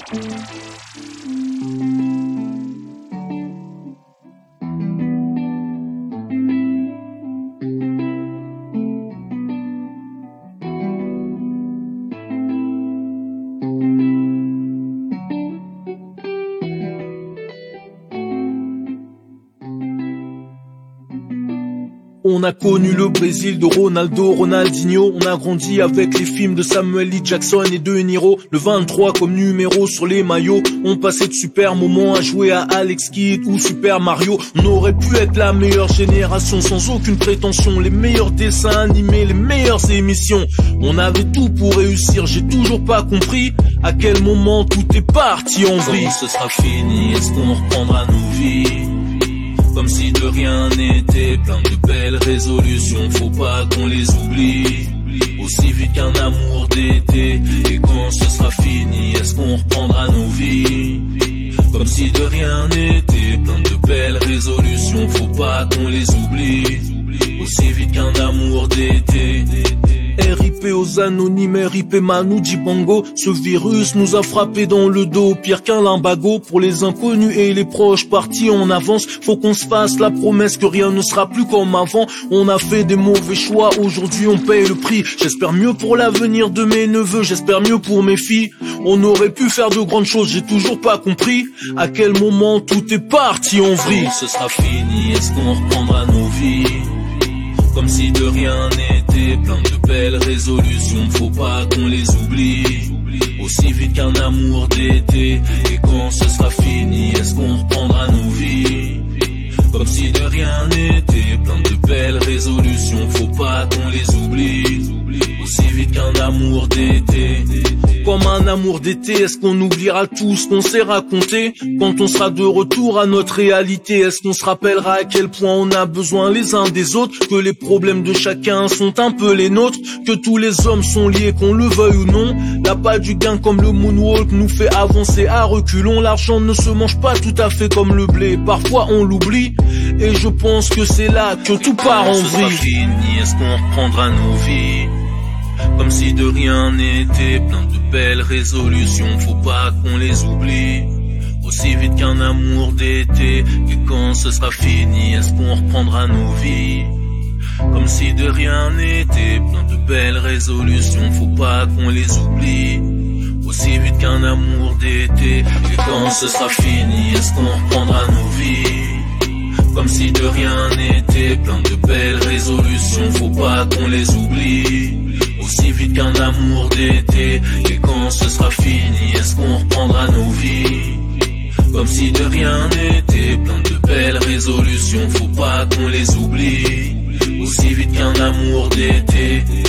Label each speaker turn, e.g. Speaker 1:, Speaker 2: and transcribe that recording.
Speaker 1: On a connu le Brésil de Ronaldo, Ronaldinho. On a grandi avec les films de Samuel L. Jackson et de Niro. Le 23 comme numéro sur les maillots. On passait de super moments à jouer à Alex Kidd ou Super Mario. On aurait pu être la meilleure génération sans aucune prétention. Les meilleurs dessins animés, les meilleures émissions. On avait tout pour réussir, j'ai toujours pas compris à quel moment tout est parti en vrille.
Speaker 2: Quand ce sera fini, est-ce qu'on reprendra nos vies comme si de rien n'était, plein de belles résolutions, faut pas qu'on les oublie, aussi vite qu'un amour d'été. Et quand ce sera fini, est-ce qu'on reprendra nos vies comme si de rien n'était, plein de belles résolutions, faut pas qu'on les oublie, aussi vite qu'un amour d'été.
Speaker 1: RIP aux anonymes, RIP Manu Dibango. Ce virus nous a frappé dans le dos, pire qu'un limbago. Pour les inconnus et les proches partis en avance, faut qu'on se fasse la promesse que rien ne sera plus comme avant. On a fait des mauvais choix, aujourd'hui on paye le prix. J'espère mieux pour l'avenir de mes neveux, j'espère mieux pour mes filles. On aurait pu faire de grandes choses, j'ai toujours pas compris à quel moment tout est parti en vrille.
Speaker 2: Quand ce sera fini, est-ce qu'on reprendra nos vies comme si de rien n'était, plein de belles résolutions, faut pas qu'on les oublie, aussi vite qu'un amour d'été. Et quand ce sera fini, est-ce qu'on reprendra nos vies comme si de rien n'était, plein de belles résolutions, faut pas qu'on les oublie, aussi vite qu'un amour d'été.
Speaker 1: Comme un amour d'été, est-ce qu'on oubliera tout ce qu'on s'est raconté quand on sera de retour à notre réalité? Est-ce qu'on se rappellera à quel point on a besoin les uns des autres, que les problèmes de chacun sont un peu les nôtres, que tous les hommes sont liés, qu'on le veuille ou non? L'appât du gain comme le moonwalk nous fait avancer à reculons. L'argent ne se mange pas tout à fait comme le blé, parfois on l'oublie, et je pense que c'est là que tout part en vrille.
Speaker 2: Fini, est-ce qu'on reprendra nos vies comme si de rien n'était, plein de belles résolutions, faut pas qu'on les oublie, aussi vite qu'un amour d'été. Et quand ce sera fini, est-ce qu'on reprendra nos vies comme si de rien n'était, plein de belles résolutions, faut pas qu'on les oublie, aussi vite qu'un amour d'été. Et quand ce sera fini, est-ce qu'on reprendra nos vies comme si de rien n'était, plein de belles résolutions, faut pas qu'on les oublie, aussi vite qu'un amour d'été. Et quand ce sera fini, est-ce qu'on reprendra nos vies comme si de rien n'était, plein de belles résolutions, faut pas qu'on les oublie, aussi vite qu'un amour d'été.